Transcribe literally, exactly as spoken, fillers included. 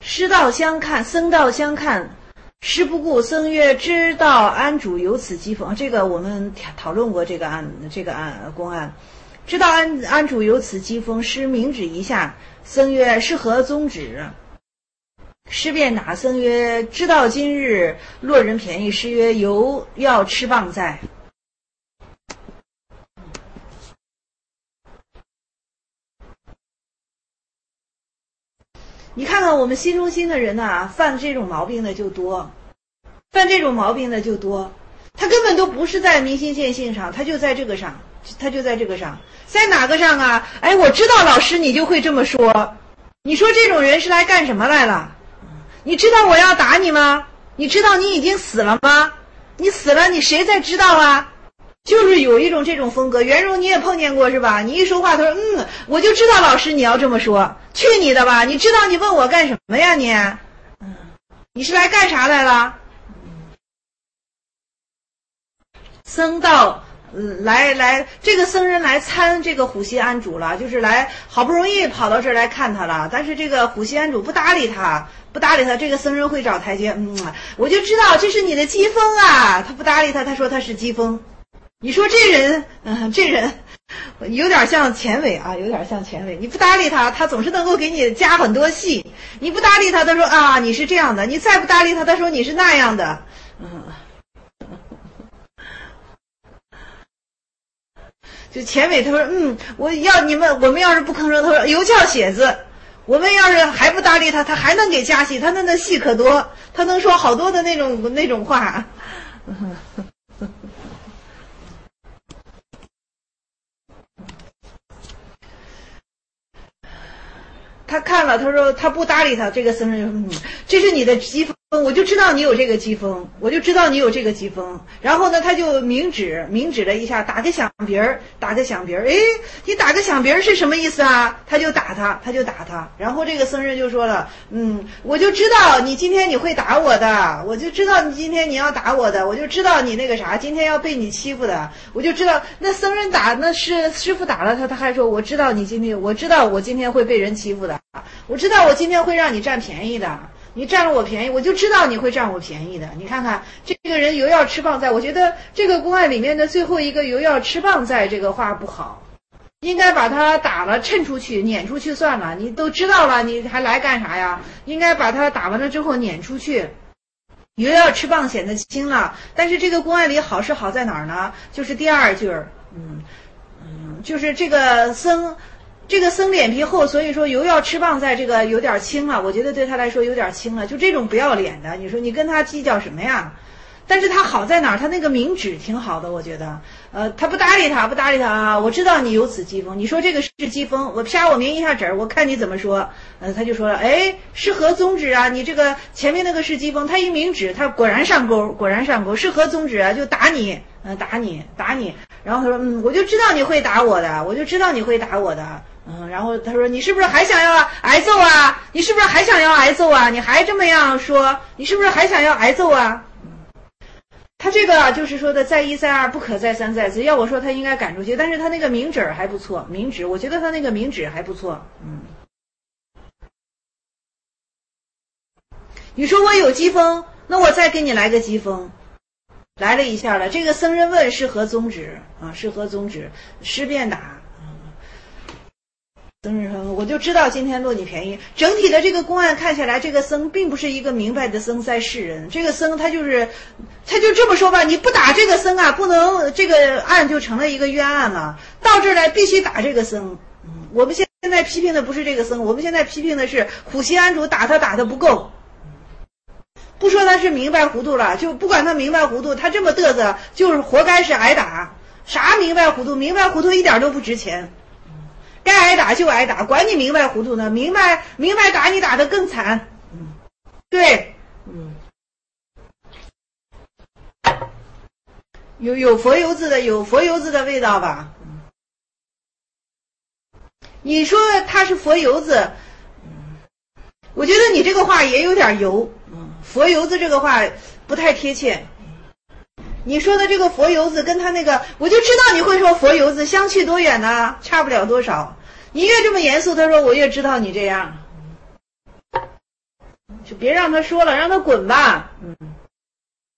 师道相看，僧道相看，师不顾。僧曰：“知道安主有此机锋。”这个我们讨论过这个案，这个案公案。知道安安主有此机锋，师明指一下。僧曰：“是何宗旨？”师便答。僧曰：“知道今日落人便宜。”师曰：“犹要吃棒在。”你看看我们心中心的人呐、啊，犯这种毛病的就多，犯这种毛病的就多。他根本都不是在明心见性上，他就在这个上，他就在这个上，在哪个上啊？哎，我知道老师你就会这么说，你说这种人是来干什么来了？你知道我要打你吗？你知道你已经死了吗？你死了，你谁在知道啊？就是有一种这种风格。袁荣你也碰见过是吧？你一说话他说嗯，我就知道老师你要这么说，去你的吧！你知道你问我干什么呀你？嗯，你是来干啥来了？僧道呃，来来，这个僧人来参这个虎溪庵主了，就是来好不容易跑到这儿来看他了，但是这个虎溪庵主不搭理他，不搭理他，这个僧人会找台阶。嗯，我就知道这是你的机锋啊，他不搭理他，他说他是机锋。你说这人，嗯、呃，这人有点像钱伟啊，有点像钱伟。你不搭理他，他总是能够给你加很多戏；你不搭理他，他说啊你是这样的；你再不搭理他，他说你是那样的。嗯。就钱伟他说嗯，我要你们，我们要是不吭声，他说有叫写字。我们要是还不搭理他，他还能给加戏，他那那戏可多，他能说好多的那种那种话。他看了，他说他不搭理他，这个僧人说、嗯、这是你的机锋，我就知道你有这个机锋，我就知道你有这个机锋。然后呢，他就明指明指了一下，打个响鼻儿，打个响鼻儿。哎，你打个响鼻儿是什么意思啊？他就打他，他就打他。然后这个僧人就说了，嗯，我就知道你今天你会打我的，我就知道你今天你要打我的，我就知道你那个啥，今天要被你欺负的，我就知道。那僧人打，那是师傅打了他，他还说我知道你今天，我知道我今天会被人欺负的。我知道我今天会让你占便宜的，你占了我便宜，我就知道你会占我便宜的。你看看这个人犹要吃棒在，我觉得这个公案里面的最后一个犹要吃棒在这个话不好，应该把他打了抻出去撵出去算了，你都知道了你还来干啥呀？应该把他打完了之后撵出去。犹要吃棒显得轻了，但是这个公案里好是好在哪儿呢？就是第二句儿，嗯嗯，就是这个僧这个僧脸皮厚，所以说犹要吃棒在，这个有点轻了，我觉得对他来说有点轻了。就这种不要脸的，你说你跟他计较什么呀？但是他好在哪儿？他那个明指挺好的，我觉得。呃，他不搭理他，不搭理他啊！我知道你有此机锋，你说这个是机锋，我啪我明一下指儿，我看你怎么说。呃，他就说了，哎，是何宗旨啊？你这个前面那个是机锋，他一明指，他果然上钩，果然上钩，是何宗旨啊？就打你，嗯、呃，打你，打你。然后他说，嗯，我就知道你会打我的，我就知道你会打我的。嗯，然后他说你是不是还想要挨揍啊？你是不是还想要挨揍啊？你还这么样说，你是不是还想要挨揍啊？他这个就是说的再一再二不可再三再四，要我说他应该赶出去，但是他那个明指还不错，明指我觉得他那个明指还不错。嗯，你说我有机锋，那我再给你来个机锋，来了一下了。这个僧人问是何宗旨啊？是何宗旨？师便答。僧人说我就知道今天落你便宜。整体的这个公案看下来，这个僧并不是一个明白的僧在世人，这个僧他就是他就这么说吧，你不打这个僧啊，不能这个案就成了一个冤案了，到这儿来必须打这个僧。嗯，我们现在批评的不是这个僧，我们现在批评的是虎溪庵主打他打他不够，不说他是明白糊涂了，就不管他明白糊涂，他这么嘚瑟就是活该是挨打。啥明白糊涂？明白糊涂一点都不值钱，该挨打就挨打，管你明白糊涂呢，明白明白打你打得更惨。嗯，对，嗯，有有佛油子的，有佛油子的味道吧？嗯，你说他是佛油子，嗯，我觉得你这个话也有点油。嗯，佛油子这个话不太贴切。你说的这个佛油子跟他那个，我就知道你会说佛油子，相去多远呢？差不了多少。你越这么严肃，他说我越知道你这样。 就别让他说了，让他滚吧。嗯。